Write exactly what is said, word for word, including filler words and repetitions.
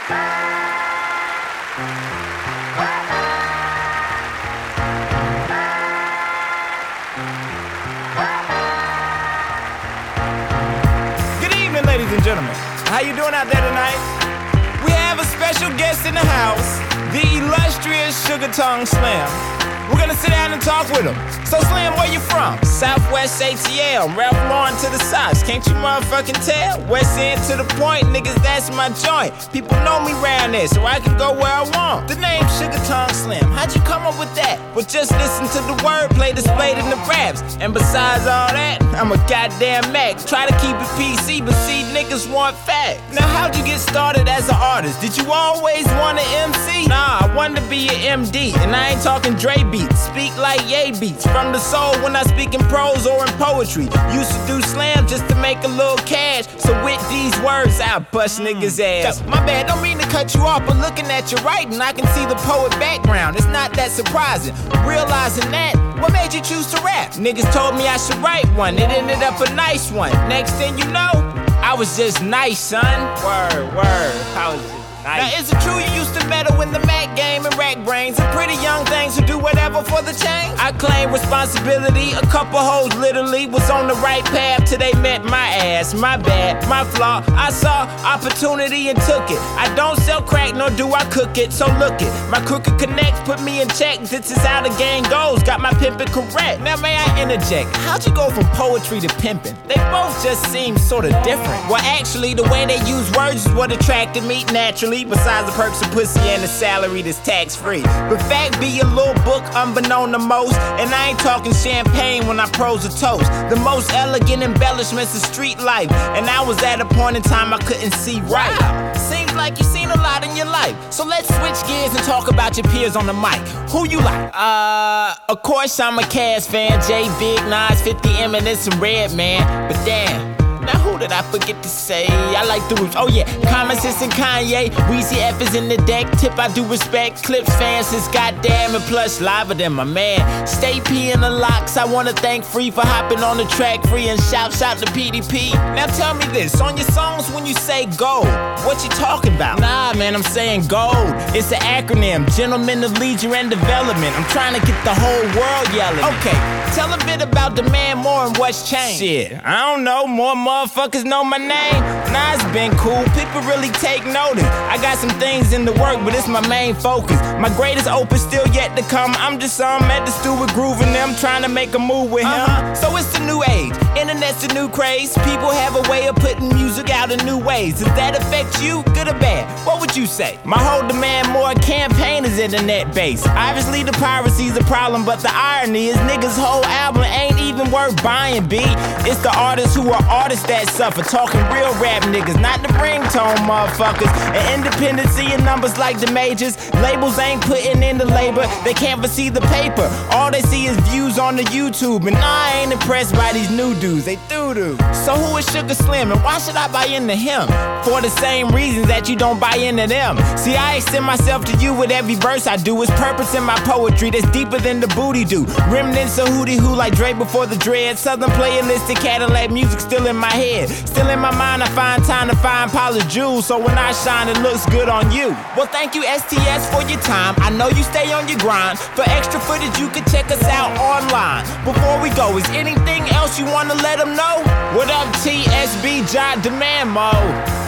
Good evening, ladies and gentlemen. How you doing out there tonight? We have a special guest in the house, the illustrious Sugar Tongue Slim. We're gonna sit down and talk with him. So Slim, where you from? Southwest A T L, Ralph Lauren to the sides. Can't you motherfucking tell? West End to the point, niggas, that's my joint. People know me round there, so I can go where I want. The name Sugar Tongue Slim, how'd you come up with that? Well, just listen to the wordplay displayed in the raps. And besides all that, I'm a goddamn Mac. Try to keep it P C, but see, niggas want facts. Now, how'd you get started as an artist? Did you always want an M C? Nah, I wanted to be an M D, and I ain't talking Dre beats. Speak like Ye beats, from the soul when I speak in prose or in poetry. Used to do slam just to make a little cash, so with these words, I bust niggas' ass. My bad, don't mean to cut you off, but looking at your writing, I can see the poet background. It's not that surprising. Realizing that, what made you choose to rap? Niggas told me I should write one, it ended up a nice one. Next thing you know, I was just nice, son. Word, word, I was just nice. Now is it true you used to meddle in the Mac game and rack brains and pretty young things who do whatever for the change? I claim responsibility, a couple hoes literally was on the right path till they met my ass. My bad, my flaw, I saw opportunity and took it. I don't sell crack nor do I cook it, so look it. My crooked connects put me in check, this is how the game goes, got my pimpin' correct. Now may I interject, how'd you go from poetry to pimpin'? They both just seem sorta different. Well actually the way they use words is what attracted me naturally. Besides the perks of pussy and the salary that's tax-free. But fact be a little book unbeknown to most, and I ain't talking champagne when I prose a toast. The most elegant embellishments of street life, and I was at a point in time I couldn't see right. Wow. Seems like you've seen a lot in your life, so let's switch gears and talk about your peers on the mic. Who you like? Uh, of course I'm a Cass fan, J Big, Nas, fifty Eminem, some Redman, but damn. Now who did I forget to say? I like the roots. Oh yeah, Common Sense and Kanye. Weezy F is in the deck. Tip I do respect. Clips fans is goddamn and plush liver than my man. Stay P in the locks. I wanna thank Free for hopping on the track. Free and shout shout to P D P. Now tell me this, on your songs when you say gold, what you talking about? Nah man, I'm saying gold. It's an acronym, Gentlemen of Leisure and Development. I'm trying to get the whole world yelling. Okay, tell a bit about Demand More and what's changed. Shit, I don't know, more motherfuckers know my name. Nah, it's been cool, people really take notice. I got some things in the work, but it's my main focus. My greatest opus still yet to come. I'm just some at the stew with grooving them, trying to make a move with him. Uh-huh. So it's the new age, internet's the new craze. People have a way of putting music out in new ways. Does that affect you, good or bad? What would you say? My whole Demand More campaign is internet based. Obviously the piracy's a problem, but the irony is niggas' whole album ain't even worth buying, B. It's the artists who are artists that suffer, talking real rap niggas, not the ringtone motherfuckers. And independency in numbers like the majors. Labels ain't putting in the labor, they can't foresee the paper. All they see is views on the YouTube, and I ain't impressed by these new dudes, they doo-doo. So who is Sugar Slim, and why should I buy into him? For the same reasons that you don't buy into them. See, I extend myself to you with every verse I do. It's purpose in my poetry that's deeper than the booty do. Remnants of hootie hoo like Dre before the dread. Southern playalistic Cadillac music still in my head. Still in my mind, I find time to find polished jewels, so when I shine, it looks good on you. Well, thank you, S T S, for your time. I know you stay on your grind. For extra footage, you can check us out online. Before we go, is anything else you want to let them know? What up, T S B, John Demand Mode?